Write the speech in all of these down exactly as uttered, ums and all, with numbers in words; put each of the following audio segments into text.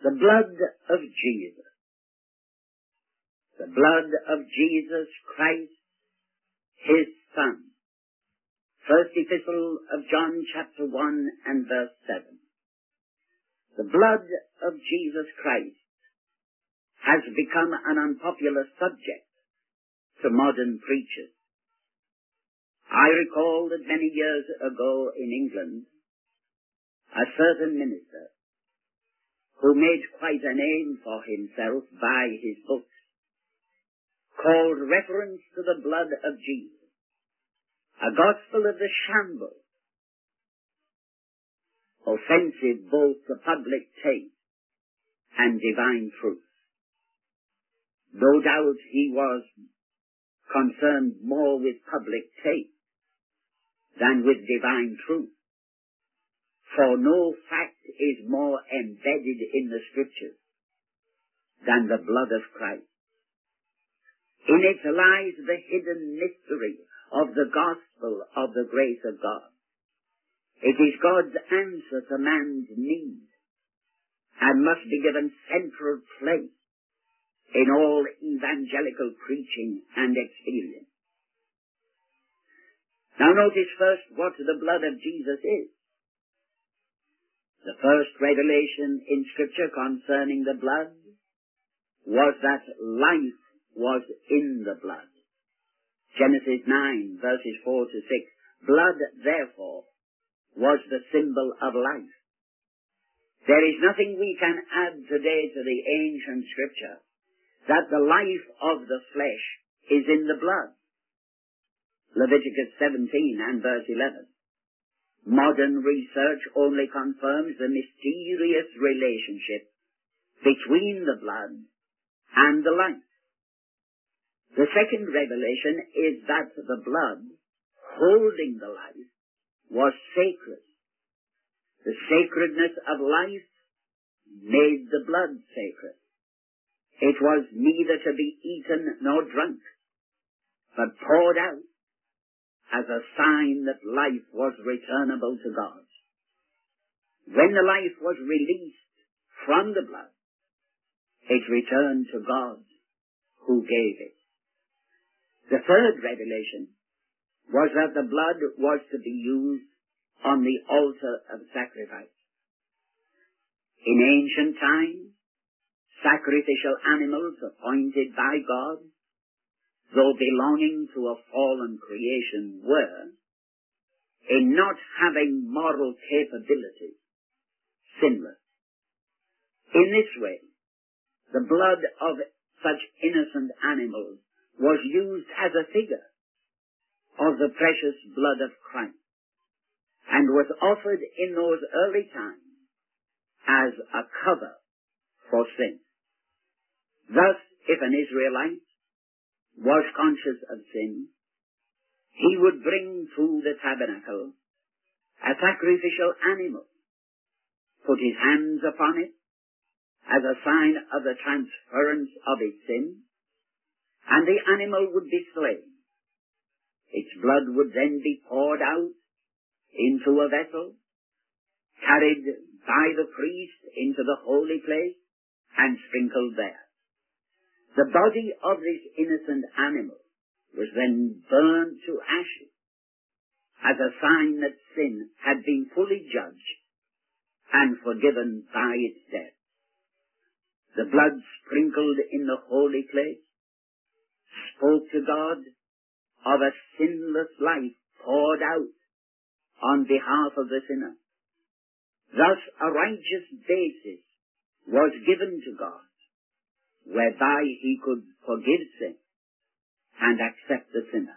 The blood of Jesus. The blood of Jesus Christ, his Son. First Epistle of John, chapter one and verse seven. The blood of Jesus Christ has become an unpopular subject to modern preachers. I recall that many years ago in England, a certain minister who made quite a name for himself by his books called reference to the blood of Jesus a gospel of the shambles, offensive both to public taste and divine truth. No doubt he was concerned more with public taste than with divine truth, for no fact is more embedded in the Scriptures than the blood of Christ. In it lies the hidden mystery of the gospel of the grace of God. It is God's answer to man's need and must be given central place in all evangelical preaching and experience. Now notice first what the blood of Jesus is. The first revelation in Scripture concerning the blood was that life was in the blood. Genesis nine, verses four to six. Blood, therefore, was the symbol of life. There is nothing we can add today to the ancient Scripture that the life of the flesh is in the blood. Leviticus seventeen and verse eleven. Modern research only confirms the mysterious relationship between the blood and the life. The second revelation is that the blood holding the life was sacred. The sacredness of life made the blood sacred. It was neither to be eaten nor drunk, but poured out as a sign that life was returnable to God. When the life was released from the blood, it returned to God who gave it. The third revelation was that the blood was to be used on the altar of sacrifice. In ancient times, sacrificial animals appointed by God, though belonging to a fallen creation, were, in not having moral capability, sinless. In this way, the blood of such innocent animals was used as a figure of the precious blood of Christ, and was offered in those early times as a cover for sin. Thus, if an Israelite was conscious of sin, he would bring to the tabernacle a sacrificial animal, put his hands upon it as a sign of the transference of his sin, and the animal would be slain. Its blood would then be poured out into a vessel, carried by the priest into the holy place, and sprinkled there. The body of this innocent animal was then burned to ashes as a sign that sin had been fully judged and forgiven by its death. The blood sprinkled in the holy place spoke to God of a sinless life poured out on behalf of the sinner. Thus a righteous basis was given to God, whereby he could forgive sin and accept the sinner.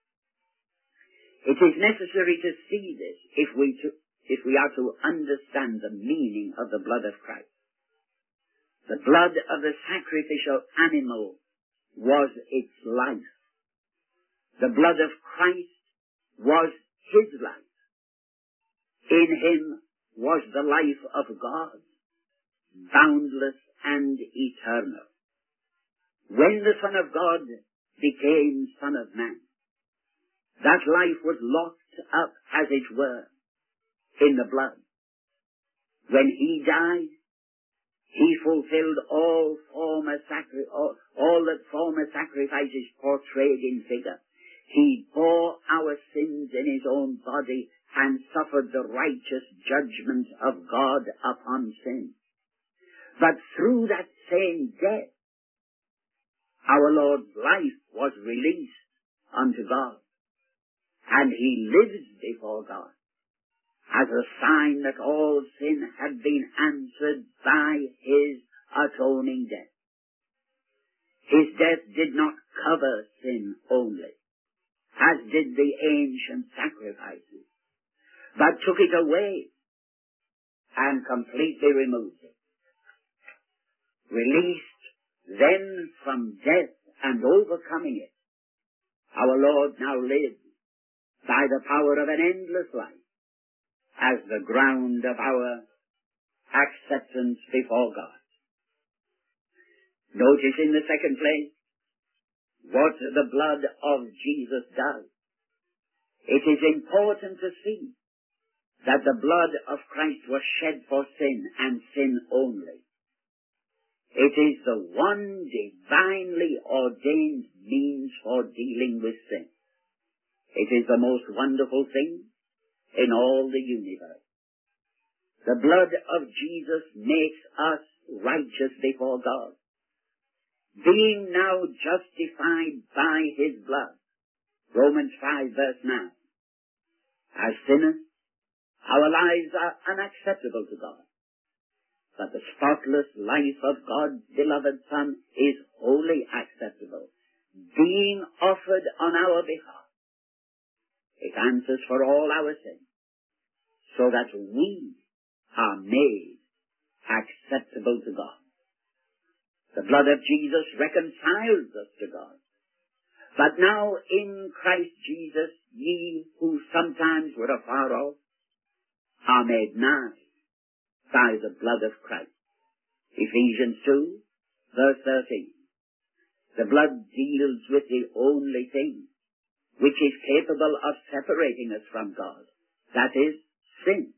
It is necessary to see this if we, to, if we are to understand the meaning of the blood of Christ. The blood of the sacrificial animal was its life. The blood of Christ was his life. In him was the life of God, boundless and eternal. When the Son of God became Son of Man, that life was locked up, as it were, in the blood. When he died, he fulfilled all former sacri- all, all that former sacrifices portrayed in figure. He bore our sins in his own body and suffered the righteous judgment of God upon sin. But through that same death, our Lord's life was released unto God, and he lives before God as a sign that all sin had been answered by his atoning death. His death did not cover sin only, as did the ancient sacrifices, but took it away and completely removed it. Released then from death and overcoming it, our Lord now lives by the power of an endless life as the ground of our acceptance before God. Notice in the second place what the blood of Jesus does. It is important to see that the blood of Christ was shed for sin and sin only. It is the one divinely ordained means for dealing with sin. It is the most wonderful thing in all the universe. The blood of Jesus makes us righteous before God. Being now justified by his blood. Romans five verse nine. As sinners, our lives are unacceptable to God. But the spotless life of God's beloved Son is wholly acceptable, being offered on our behalf. It answers for all our sins, so that we are made acceptable to God. The blood of Jesus reconciles us to God. But now in Christ Jesus, ye who sometimes were afar off are made nigh by the blood of Christ. Ephesians two, verse thirteen. The blood deals with the only thing which is capable of separating us from God. That is sin.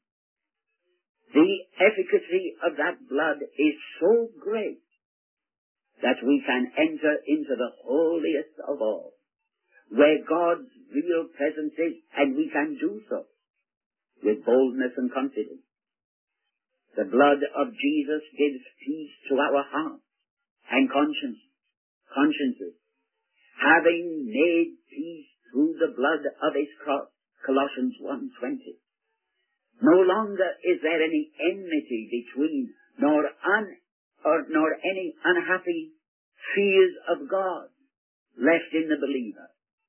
The efficacy of that blood is so great that we can enter into the holiest of all, where God's real presence is, and we can do so with boldness and confidence. The blood of Jesus gives peace to our hearts and conscience, consciences, having made peace through the blood of his cross, Colossians one twenty. No longer is there any enmity between, nor un, or nor any unhappy fears of God left in the believer.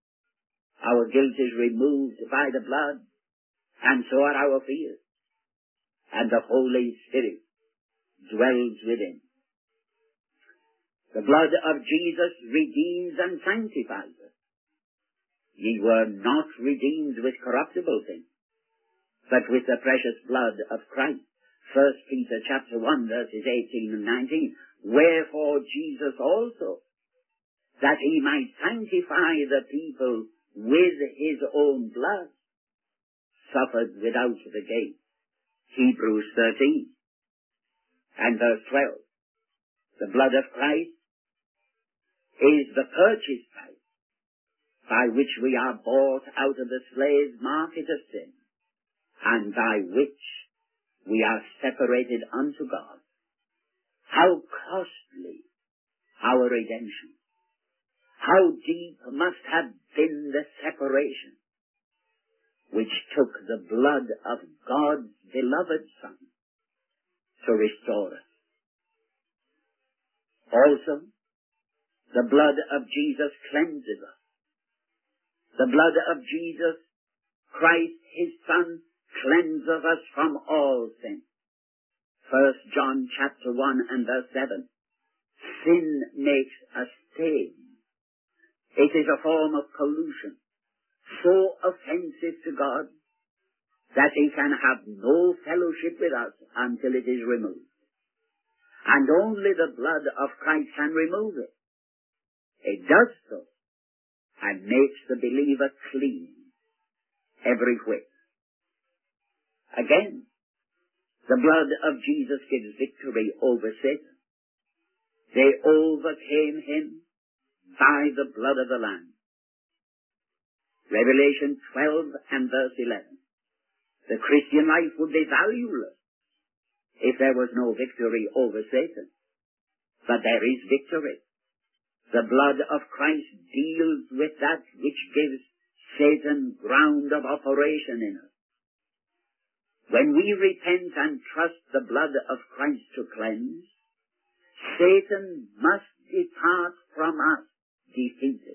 Our guilt is removed by the blood, and so are our fears, and the Holy Spirit dwells within. The blood of Jesus redeems and sanctifies us. Ye were not redeemed with corruptible things, but with the precious blood of Christ. First Peter chapter one, verses eighteen and nineteen. Wherefore Jesus also, that he might sanctify the people with his own blood, suffered without the gate. Hebrews thirteen and verse twelve. The blood of Christ is the purchase price by which we are bought out of the slave market of sin, and by which we are separated unto God. How costly our redemption! How deep must have been the separation which took the blood of God's beloved Son to restore us. Also, the blood of Jesus cleanses us. The blood of Jesus Christ, his Son, cleanses us from all sin. First John chapter one and verse seven. Sin makes a stain. It is a form of pollution, so offensive to God that he can have no fellowship with us until it is removed. And only the blood of Christ can remove it. It does so, and makes the believer clean every whit. Again, the blood of Jesus gives victory over Satan. They overcame him by the blood of the Lamb. Revelation twelve and verse eleven. The Christian life would be valueless if there was no victory over Satan. But there is victory. The blood of Christ deals with that which gives Satan ground of operation in us. When we repent and trust the blood of Christ to cleanse, Satan must depart from us defeated.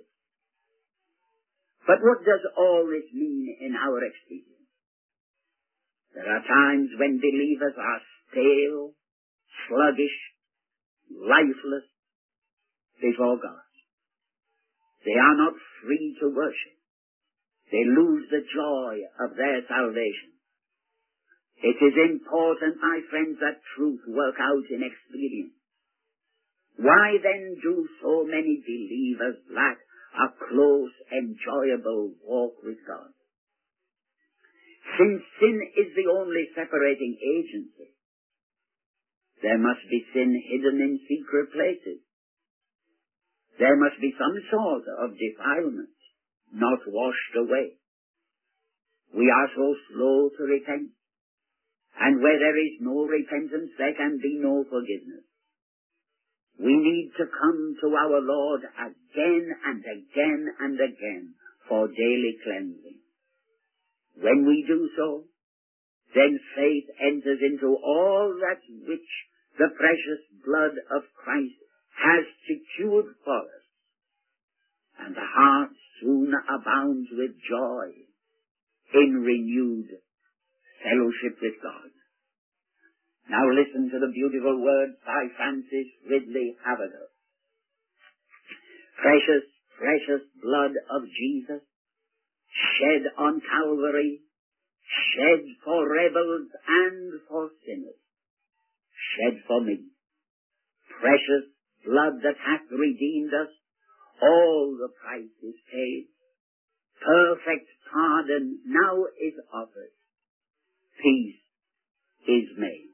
But what does all this mean in our experience? There are times when believers are stale, sluggish, lifeless before God. They are not free to worship. They lose the joy of their salvation. It is important, my friends, that truth work out in experience. Why then do so many believers lack a close, enjoyable walk with God? Since sin is the only separating agency, there must be sin hidden in secret places. There must be some sort of defilement not washed away. We are so slow to repent, and where there is no repentance, there can be no forgiveness. We need to come to our Lord again and again and again for daily cleansing. When we do so, then faith enters into all that which the precious blood of Christ has secured for us, and the heart soon abounds with joy in renewed fellowship with God. Now listen to the beautiful words by Francis Ridley Havergal. Precious, precious blood of Jesus, shed on Calvary, shed for rebels and for sinners, shed for me. Precious blood that hath redeemed us, all the price is paid. Perfect pardon now is offered. Peace is made.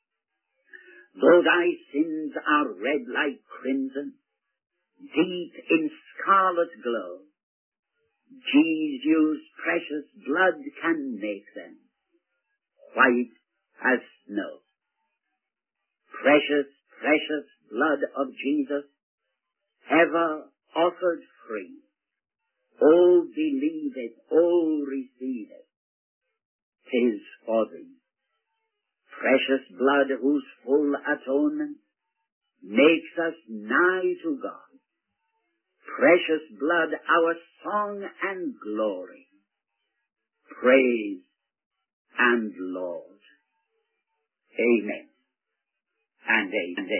Though thy sins are red like crimson, deep in scarlet glow, Jesus' precious blood can make them white as snow. Precious, precious blood of Jesus, ever offered free. Oh, believe it, oh, receive it. 'Tis for thee. Precious blood whose full atonement makes us nigh to God. Precious blood, our song and glory. Praise and Lord. Amen and amen.